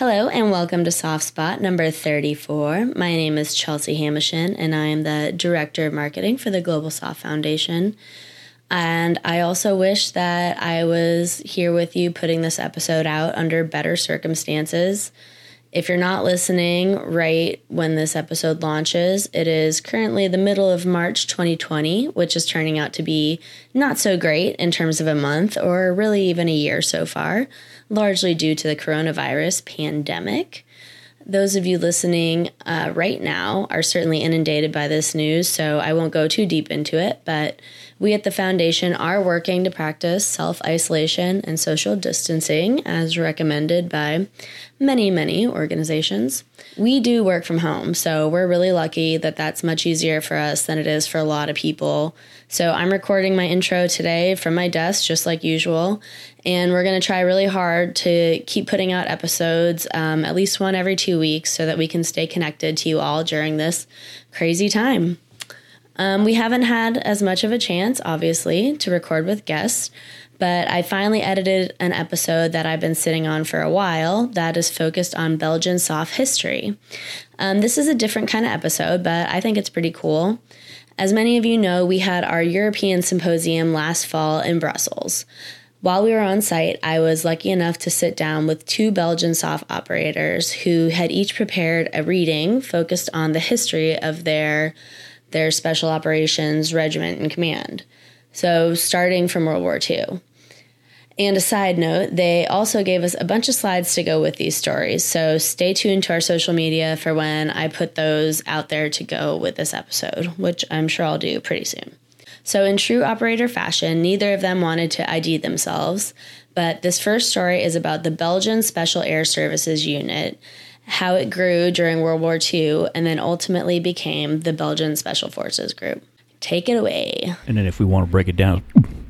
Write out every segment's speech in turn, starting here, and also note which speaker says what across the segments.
Speaker 1: Hello and welcome to Soft Spot number 34. My name is Chelsea Hamishin and I am the Director of Marketing for the Global Soft Foundation. And I also wish that I was here with you putting this episode out under better circumstances. If you're not listening right when this episode launches, it is currently the middle of March 2020, which is turning out to be not so great in terms of a month or really even a year so far, largely due to the coronavirus pandemic. Those of you listening right now are certainly inundated by this news, so I won't go too deep into it, but we at the Foundation are working to practice self-isolation and social distancing as recommended by many organizations. We do work from home, so we're really lucky that that's much easier for us than it is for a lot of people. So I'm recording my intro today from my desk, just like usual, and we're going to try really hard to keep putting out episodes, at least one every 2 weeks, so that we can stay connected to you all during this crazy time. We haven't had as much of a chance, obviously, to record with guests, but I finally edited an episode that I've been sitting on for a while that is focused on Belgian soft history. This is a different kind of episode, but I think it's pretty cool. As many of you know, we had our European Symposium last fall in Brussels. While we were on site, I was lucky enough to sit down with two Belgian soft operators who had each prepared a reading focused on the history of their Special Operations Regiment and Command, so starting from World War II. And a side note, they also gave us a bunch of slides to go with these stories, so stay tuned to our social media for when I put those out there to go with this episode, which I'm sure I'll do pretty soon. So in true operator fashion, neither of them wanted to ID themselves, but this first story is about the Belgian Special Air Services Unit, how it grew during World War II, and then ultimately became the Belgian Special Forces Group. Take it away.
Speaker 2: And then if we want to break it down...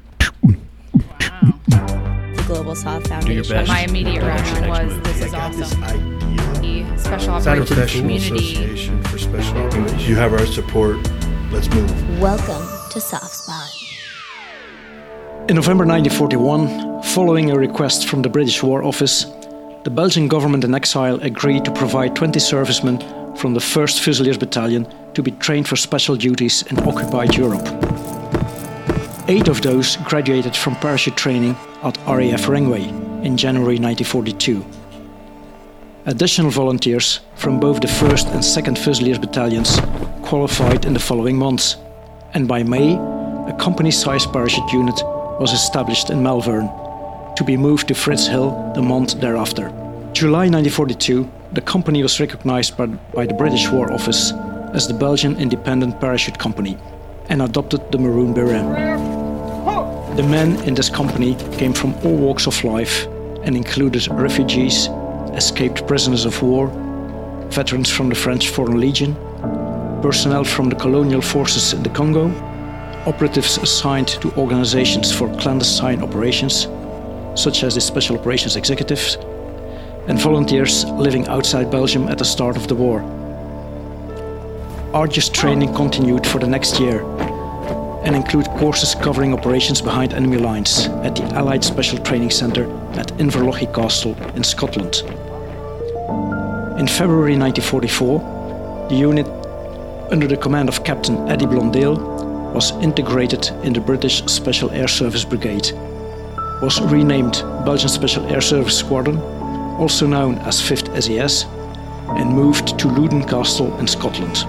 Speaker 1: The Global Soft Foundation.
Speaker 3: My immediate reaction was, this is awesome. The Special Operations Community.
Speaker 4: Association for Special Operations. You have our support. Let's move.
Speaker 1: Welcome to Soft Spot.
Speaker 5: In November 1941, following a request from the British War Office, the Belgian government in exile agreed to provide 20 servicemen from the 1st Fusiliers Battalion to be trained for special duties in occupied Europe. 8 of those graduated from parachute training at RAF Rengway in January 1942. Additional volunteers from both the 1st and 2nd Fusiliers Battalions qualified in the following months, and by May, a company-sized parachute unit was established in Malvern, to be moved to Fritz Hill the month thereafter. July 1942, the company was recognized by the British War Office as the Belgian Independent Parachute Company and adopted the Maroon Beret. The men in this company came from all walks of life and included refugees, escaped prisoners of war, veterans from the French Foreign Legion, personnel from the colonial forces in the Congo, operatives assigned to organizations for clandestine operations, such as the Special Operations Executives, and volunteers living outside Belgium at the start of the war. Arduous training continued for the next year and include courses covering operations behind enemy lines at the Allied Special Training Centre at Inverlochy Castle in Scotland. In February 1944, the unit, under the command of Captain Eddie Blondale, was integrated in the British Special Air Service Brigade, was renamed Belgian Special Air Service Squadron, also known as 5th SAS, and moved to Loudon Castle in Scotland.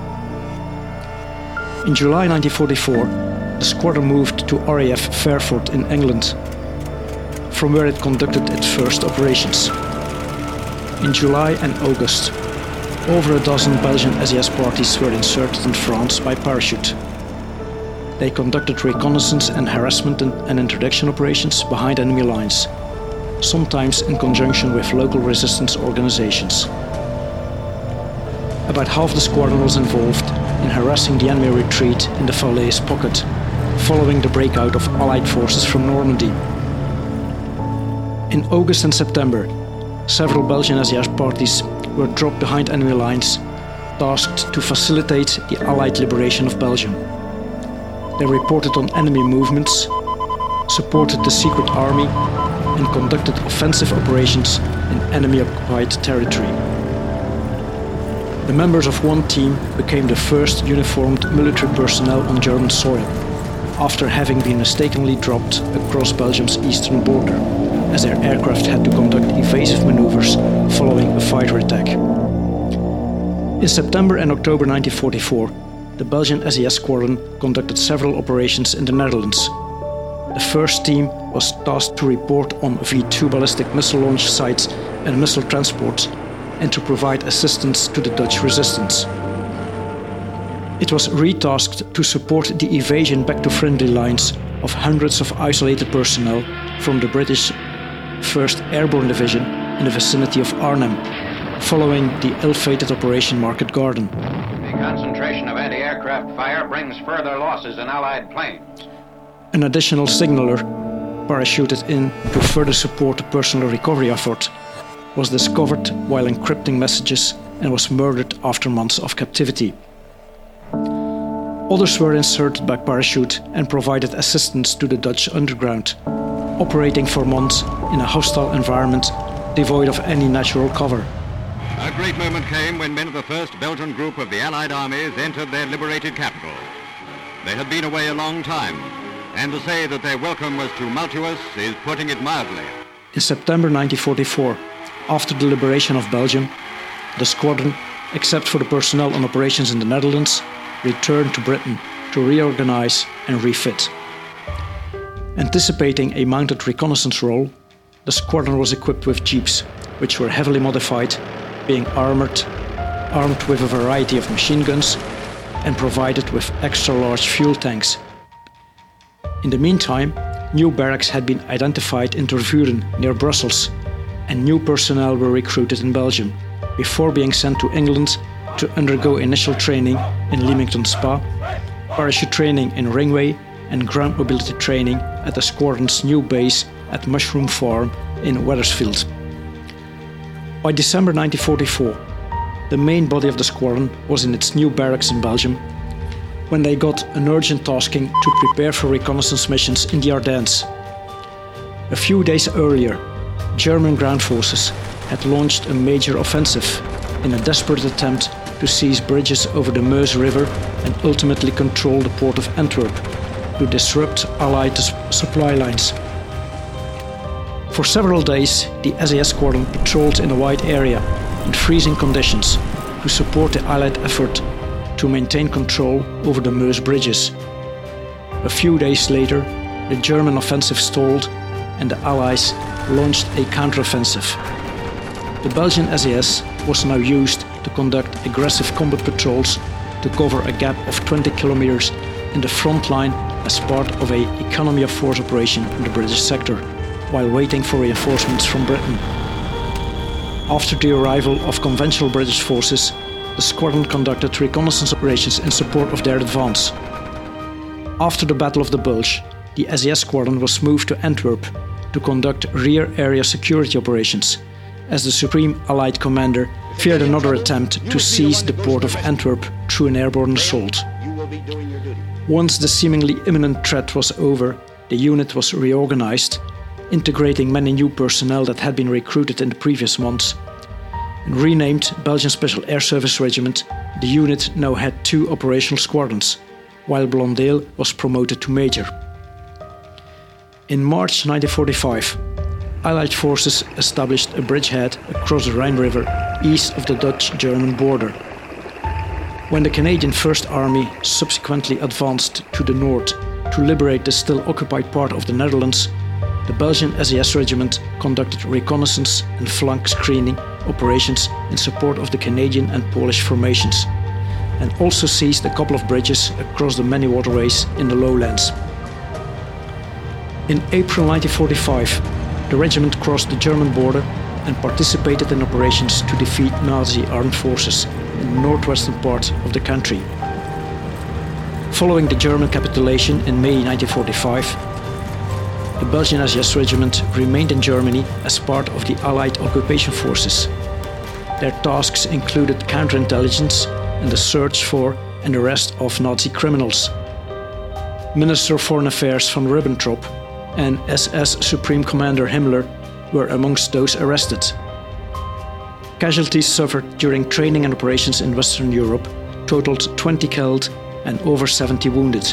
Speaker 5: In July 1944, the squadron moved to RAF Fairford in England, from where it conducted its first operations. In July and August, over a dozen Belgian SAS parties were inserted in France by parachute. They conducted reconnaissance and harassment and interdiction operations behind enemy lines, sometimes in conjunction with local resistance organizations. About half the squadron was involved in harassing the enemy retreat in the Falaise pocket, following the breakout of Allied forces from Normandy. In August and September, several Belgian SAS parties were dropped behind enemy lines, tasked to facilitate the Allied liberation of Belgium. They reported on enemy movements, supported the secret army, and conducted offensive operations in enemy-occupied territory. The members of one team became the first uniformed military personnel on German soil, after having been mistakenly dropped across Belgium's eastern border, as their aircraft had to conduct evasive maneuvers following a fighter attack. In September and October 1944, the Belgian SAS Squadron conducted several operations in the Netherlands. The first team was tasked to report on V-2 ballistic missile launch sites and missile transports and to provide assistance to the Dutch resistance. It was retasked to support the evasion back to friendly lines of hundreds of isolated personnel from the British 1st Airborne Division in the vicinity of Arnhem, following the ill-fated Operation Market Garden.
Speaker 2: The concentration of anti-aircraft fire brings further losses in Allied planes.
Speaker 5: An additional signaller, parachuted in to further support the personal recovery effort, was discovered while encrypting messages and was murdered after months of captivity. Others were inserted by parachute and provided assistance to the Dutch underground, operating for months in a hostile environment devoid of any natural cover.
Speaker 6: A great moment came when men of the 1st Belgian Group of the Allied armies entered their liberated capital. They had been away a long time, and to say that their welcome was tumultuous is putting it mildly.
Speaker 5: In September 1944, after the liberation of Belgium, the squadron, except for the personnel on operations in the Netherlands, returned to Britain to reorganize and refit. Anticipating a mounted reconnaissance role, the squadron was equipped with jeeps, which were heavily modified, being armed with a variety of machine guns and provided with extra-large fuel tanks. In the meantime, new barracks had been identified in Tervuren near Brussels, and new personnel were recruited in Belgium, before being sent to England to undergo initial training in Leamington Spa, parachute training in Ringway, and ground mobility training at the squadron's new base at Mushroom Farm in Wethersfield. By December 1944, the main body of the squadron was in its new barracks in Belgium, when they got an urgent tasking to prepare for reconnaissance missions in the Ardennes. A few days earlier, German ground forces had launched a major offensive in a desperate attempt to seize bridges over the Meuse River and ultimately control the port of Antwerp, to disrupt Allied supply lines. For several days, the SAS Squadron patrolled in a wide area in freezing conditions to support the Allied effort to maintain control over the Meuse bridges. A few days later, the German offensive stalled and the Allies launched a counteroffensive. The Belgian SAS was now used to conduct aggressive combat patrols to cover a gap of 20 kilometers in the front line as part of an economy of force operation in the British sector, while waiting for reinforcements from Britain. After the arrival of conventional British forces, the squadron conducted reconnaissance operations in support of their advance. After the Battle of the Bulge, the SAS Squadron was moved to Antwerp to conduct rear area security operations, as the Supreme Allied Commander feared another attempt to seize the port of Antwerp through an airborne assault. Once the seemingly imminent threat was over, the unit was reorganized, integrating many new personnel that had been recruited in the previous months. And renamed Belgian Special Air Service Regiment, the unit now had 2 operational squadrons, while Blondel was promoted to major. In March 1945, Allied forces established a bridgehead across the Rhine River east of the Dutch-German border. When the Canadian First Army subsequently advanced to the north to liberate the still occupied part of the Netherlands, the Belgian SAS Regiment conducted reconnaissance and flank screening operations in support of the Canadian and Polish formations, and also seized a couple of bridges across the many waterways in the lowlands. In April 1945, the regiment crossed the German border and participated in operations to defeat Nazi armed forces in the northwestern part of the country. Following the German capitulation in May 1945, the Belgian SAS Regiment remained in Germany as part of the Allied occupation forces. Their tasks included counterintelligence and the search for and arrest of Nazi criminals. Minister of Foreign Affairs von Ribbentrop and SS Supreme Commander Himmler were amongst those arrested. Casualties suffered during training and operations in Western Europe totaled 20 killed and over 70 wounded.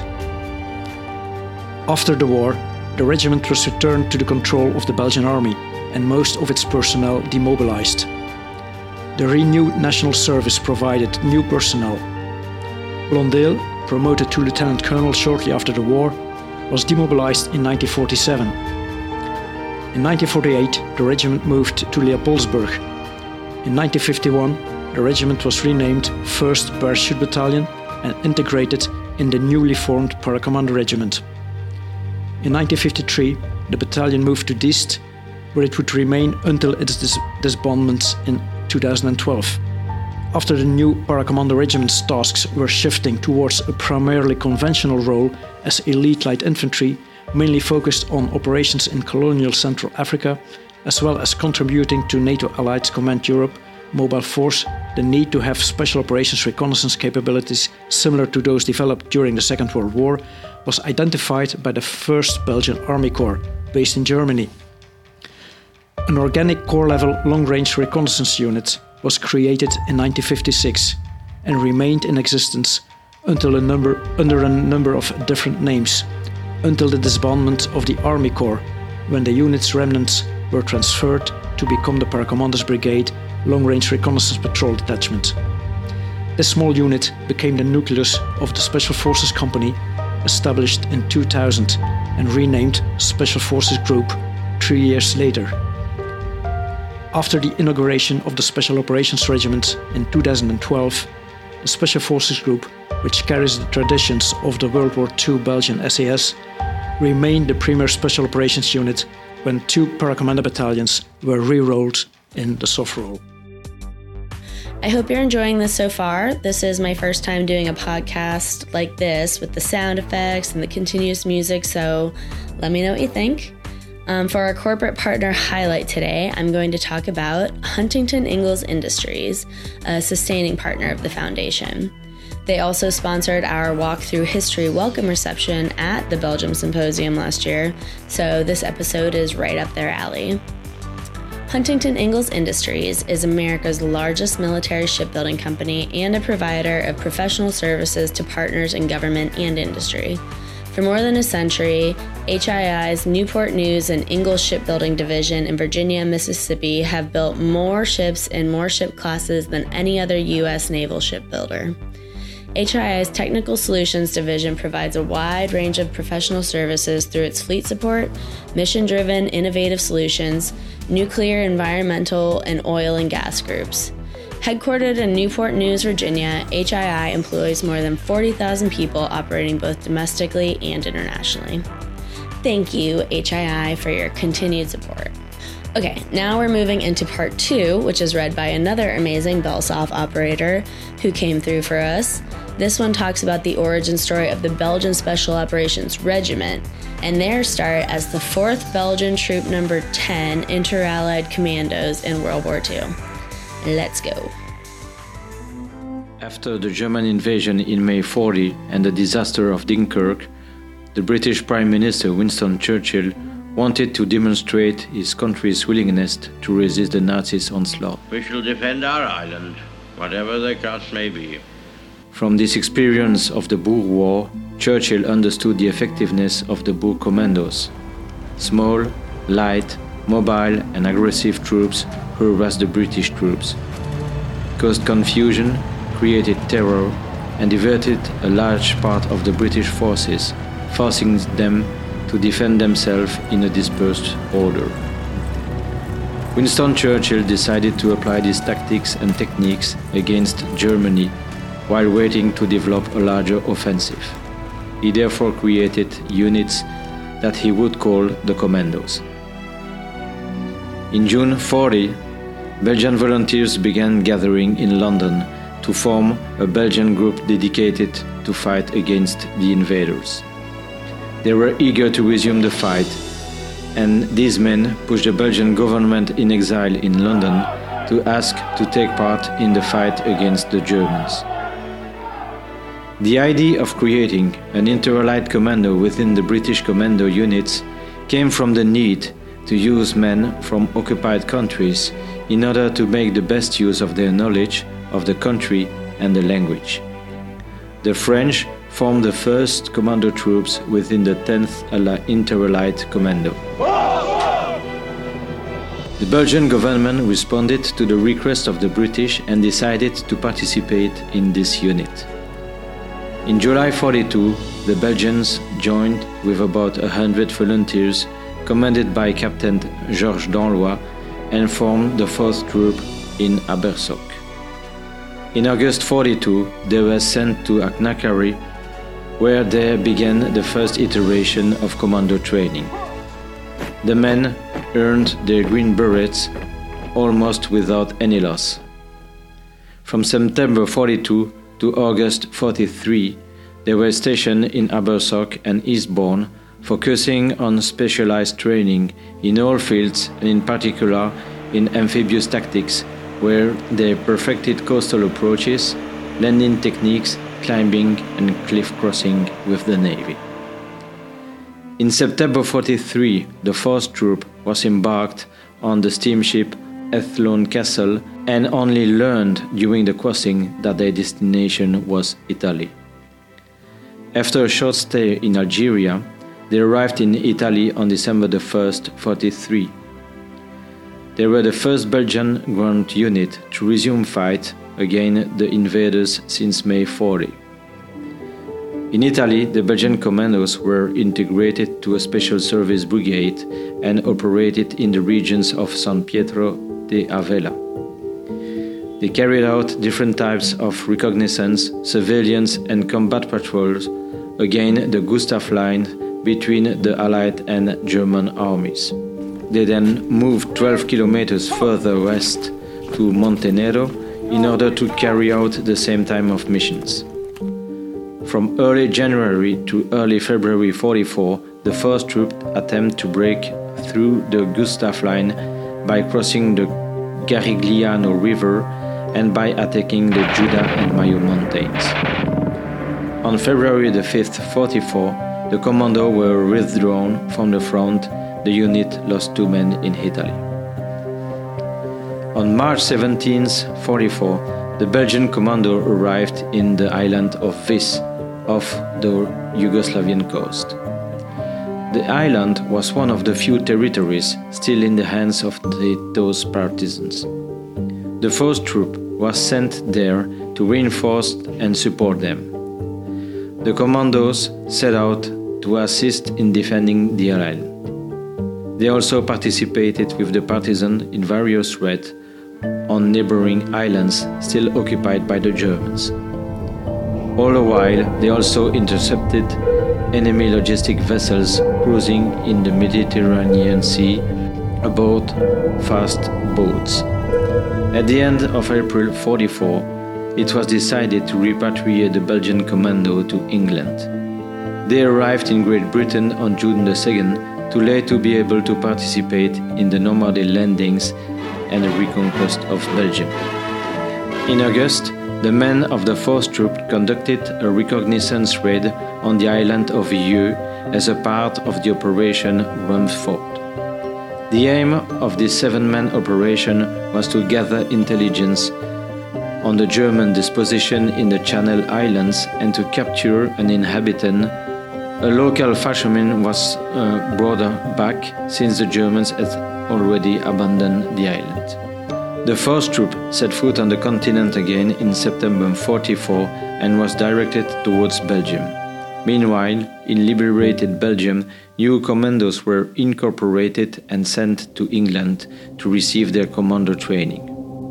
Speaker 5: After the war, the regiment was returned to the control of the Belgian army and most of its personnel demobilized. The renewed national service provided new personnel. Blondel, promoted to lieutenant colonel shortly after the war, was demobilized in 1947. In 1948, the regiment moved to Leopoldsburg. In 1951, the regiment was renamed 1st Parachute Battalion and integrated in the newly formed Paracommando Regiment. In 1953, the battalion moved to Diest, where it would remain until its disbandment in 2012. After the new Paracommando Regiment's tasks were shifting towards a primarily conventional role as elite light infantry, mainly focused on operations in colonial Central Africa, as well as contributing to NATO Allied Command Europe Mobile Force, the need to have special operations reconnaissance capabilities similar to those developed during the Second World War was identified by the 1st Belgian Army Corps, based in Germany. An organic corps-level long-range reconnaissance unit was created in 1956 and remained in existence under a number of different names, until the disbandment of the Army Corps, when the unit's remnants were transferred to become the Paracommandos Brigade Long-Range Reconnaissance Patrol Detachment. This small unit became the nucleus of the Special Forces Company, established in 2000 and renamed Special Forces Group 3 years later. After the inauguration of the Special Operations Regiment in 2012, the Special Forces Group, which carries the traditions of the World War II Belgian SAS, remained the premier special operations unit when 2 Paracommando battalions were re-rolled in the soft role.
Speaker 1: I hope you're enjoying this so far. This is my first time doing a podcast like this with the sound effects and the continuous music, so let me know what you think. For our corporate partner highlight today, I'm going to talk about Huntington Ingalls Industries, a sustaining partner of the foundation. They also sponsored our walkthrough history welcome reception at the Belgium Symposium last year, so this episode is right up their alley. Huntington Ingalls Industries is America's largest military shipbuilding company and a provider of professional services to partners in government and industry. For more than a century, HII's Newport News and Ingalls Shipbuilding Division in Virginia and Mississippi have built more ships and more ship classes than any other U.S. naval shipbuilder. HII's Technical Solutions Division provides a wide range of professional services through its fleet support, mission-driven innovative solutions, nuclear, environmental, and oil and gas groups. Headquartered in Newport News, Virginia, HII employs more than 40,000 people operating both domestically and internationally. Thank you, HII, for your continued support. Okay, now we're moving into part 2, which is read by another amazing BelSOF operator who came through for us. This one talks about the origin story of the Belgian Special Operations Regiment and their start as the 4th Belgian Troop Number 10 Inter-Allied Commandos in World War II. Let's go.
Speaker 7: After the German invasion in May 40 and the disaster of Dunkirk, the British Prime Minister Winston Churchill wanted to demonstrate his country's willingness to resist the Nazis' onslaught.
Speaker 8: We shall defend our island, whatever the cost may be.
Speaker 7: From this experience of the Boer War, Churchill understood the effectiveness of the Boer commandos. Small, light, mobile and aggressive troops harassed the British troops, caused confusion, created terror, and diverted a large part of the British forces, forcing them to defend themselves in a dispersed order. Winston Churchill decided to apply these tactics and techniques against Germany while waiting to develop a larger offensive. He therefore created units that he would call the Commandos. In June 40, Belgian volunteers began gathering in London to form a Belgian group dedicated to fight against the invaders. They were eager to resume the fight, and these men pushed the Belgian government in exile in London to ask to take part in the fight against the Germans. The idea of creating an inter-allied commando within the British commando units came from the need to use men from occupied countries in order to make the best use of their knowledge of the country and the language. The French formed the first commando troops within the 10th Inter-Allied Commando. The Belgian government responded to the request of the British and decided to participate in this unit. In July 42, the Belgians joined with about 100 volunteers commanded by Captain Georges Danlois and formed the 4th Troop in Abersoch. In August 42, they were sent to Aknakari, where they began the first iteration of commando training. The men earned their green berets almost without any loss. From September 42 to August 43, they were stationed in Abersoch and Eastbourne, focusing on specialized training in all fields and in particular in amphibious tactics, where they perfected coastal approaches, landing techniques, climbing and cliff crossing with the Navy. In September 43, the 4th Troop was embarked on the steamship Athlone Castle and only learned during the crossing that their destination was Italy. After a short stay in Algeria, they arrived in Italy on December 1st, 43. They were the first Belgian ground unit to resume fight against the invaders since May 40. In Italy, the Belgian commandos were integrated to a special service brigade and operated in the regions of San Pietro de Avella. They carried out different types of reconnaissance, surveillance and combat patrols against the Gustav Line between the Allied and German armies. They then moved 12 kilometers further west to Montenero in order to carry out the same type of missions. From early January to early February 44, the 1st Troop attempted to break through the Gustav Line by crossing the Garigliano River and by attacking the Juda and Mayo Mountains. On February 5th, 44, the commando were withdrawn from the front. The unit lost 2 men in Italy. On March 17th, 44, the Belgian commando arrived in the island of Vis, off the Yugoslavian coast. The island was one of the few territories still in the hands of Tito's partisans. The 4th Troop was sent there to reinforce and support them. The commandos set out to assist in defending the island. They also participated with the partisans in various raids on neighboring islands still occupied by the Germans. All the while, they also intercepted enemy logistic vessels cruising in the Mediterranean Sea aboard fast boats. At the end of April 44, it was decided to repatriate the Belgian commando to England. They arrived in Great Britain on June 2nd, too late to be able to participate in the Normandy landings and the reconquest of Belgium. In August, the men of the 4th Troop conducted a reconnaissance raid on the island of Vieux as a part of the Operation Rumford. The aim of this 7-man operation was to gather intelligence on the German disposition in the Channel Islands and to capture an inhabitant. A local fisherman was brought back since the Germans had already abandoned the island. The 4th Troop set foot on the continent again in September 44 and was directed towards Belgium. Meanwhile, in liberated Belgium, new commandos were incorporated and sent to England to receive their commando training.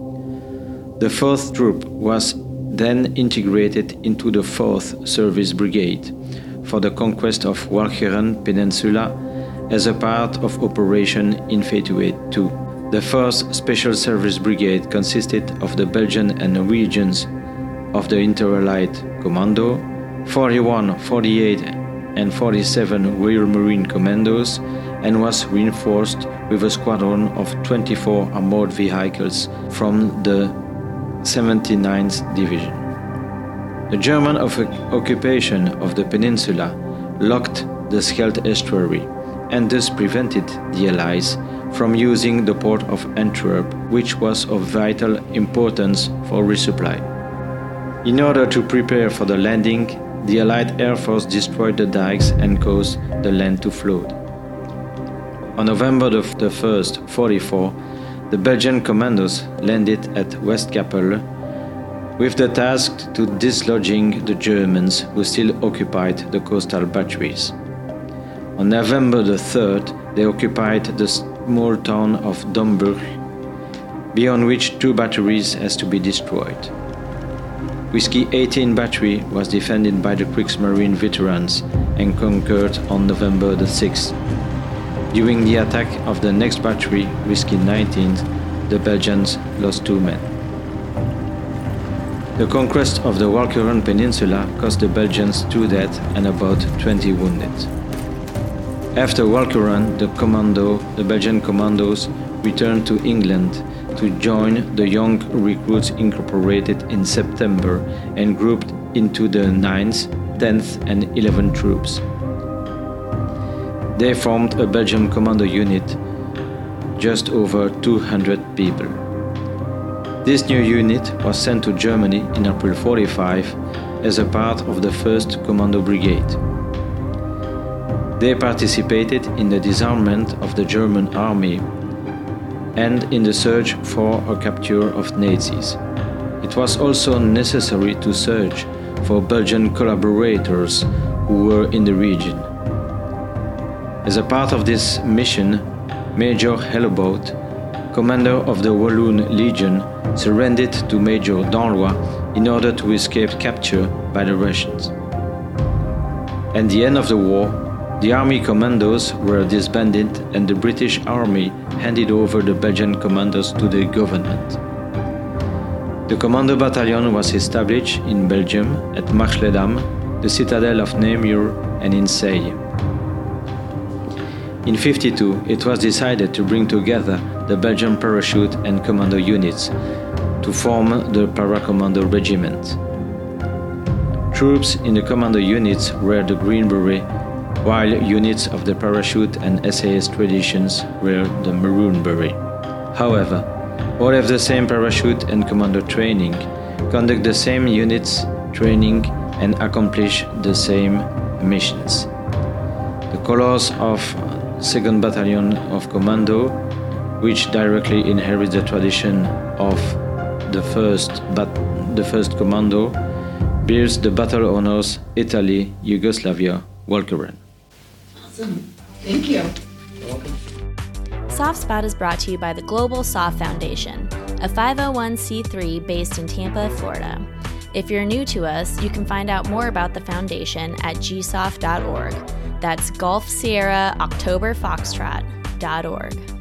Speaker 7: The 4th Troop was then integrated into the 4th Service Brigade for the conquest of Walcheren Peninsula as a part of Operation Infatuate II. The 1st Special Service Brigade consisted of the Belgian and Norwegians of the Inter-Allied Commando, 41, 48 and 47 Royal Marine Commandos, and was reinforced with a squadron of 24 armored vehicles from the 79th Division. The German occupation of the peninsula locked the Scheldt estuary and thus prevented the Allies from using the port of Antwerp, which was of vital importance for resupply. In order to prepare for the landing, the Allied Air Force destroyed the dikes and caused the land to flood. On November the 1st, 1944, the Belgian commandos landed at Westkapelle with the task to dislodging the Germans who still occupied the coastal batteries. On November the 3rd, they occupied the small town of Domburg, beyond which 2 batteries has to be destroyed. Whiskey 18 battery was defended by the Kriegsmarine veterans and conquered on November the 6th. During the attack of the next battery, Whiskey 19, the Belgians lost 2 men. The conquest of the Walcheren Peninsula cost the Belgians 2 dead and about 20 wounded. After Walcheren, the Belgian commandos returned to England to join the Young Recruits Incorporated in September and grouped into the 9th, 10th and 11th troops. They formed a Belgian commando unit, just over 200 people. This new unit was sent to Germany in April 1945 as a part of the 1st Commando Brigade. They participated in the disarmament of the German army and in the search for a capture of Nazis. It was also necessary to search for Belgian collaborators who were in the region. As a part of this mission, Major Hellebout, commander of the Walloon Legion, surrendered to Major Danlois in order to escape capture by the Russians. At the end of the war, the army commandos were disbanded and the British Army handed over the Belgian commandos to the government. The Commando Battalion was established in Belgium at Marche-les-Dames, the citadel of Namur, and in Seille. In 1952, it was decided to bring together the Belgian parachute and commando units to form the Paracommando Regiment. Troops in the commando units were the Green Beret, while units of the parachute and SAS traditions were the Maroon Beret. However, all have the same parachute and commando training, conduct the same units training, and accomplish the same missions. The colors of 2nd Battalion of Commando, which directly inherits the tradition of the 1st Commando, bears the battle honors Italy, Yugoslavia, Walcheren.
Speaker 9: Awesome. Thank you.
Speaker 4: You're welcome.
Speaker 1: SOFSPOT is brought to you by the Global SOF Foundation, a 501c3 based in Tampa, Florida. If you're new to us, you can find out more about the foundation at gsof.org. That's Golf Sierra October Foxtrot.org.